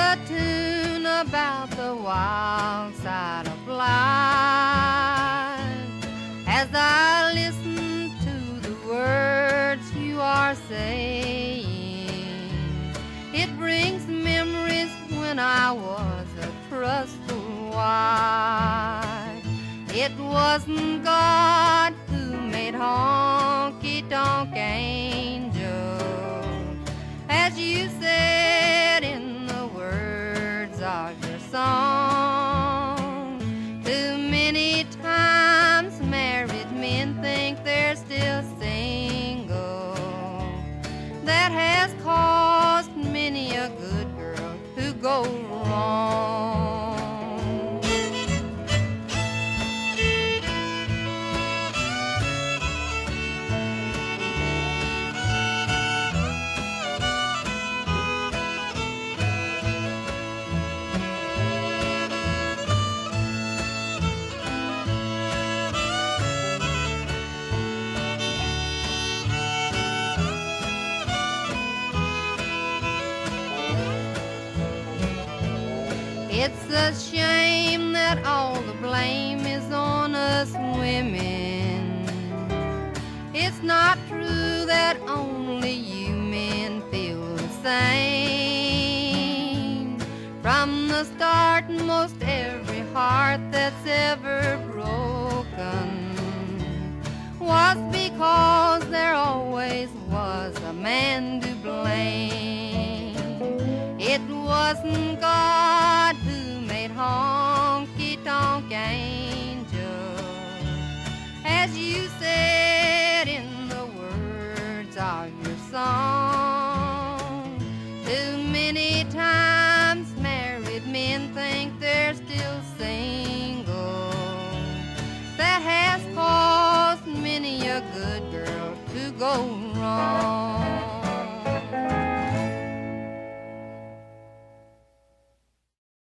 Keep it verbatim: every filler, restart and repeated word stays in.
a tune about the wild side of life. As I listen to the words you are saying, it brings memories when I was a trustful wife. It wasn't God who made honky-tonk angels, as you said in the words of your song. Too many times married men think they're still single. That has caused many a good girl to go wrong. It's a shame that all the blame is on us women. It's not true that only you men feel the same. From the start, most every heart that's ever broken was because there always was a man to blame. It wasn't God who made honky-tonk angels, as you said in the words of your song. Too many times married men think they're still single. That has caused many a good girl to go wrong.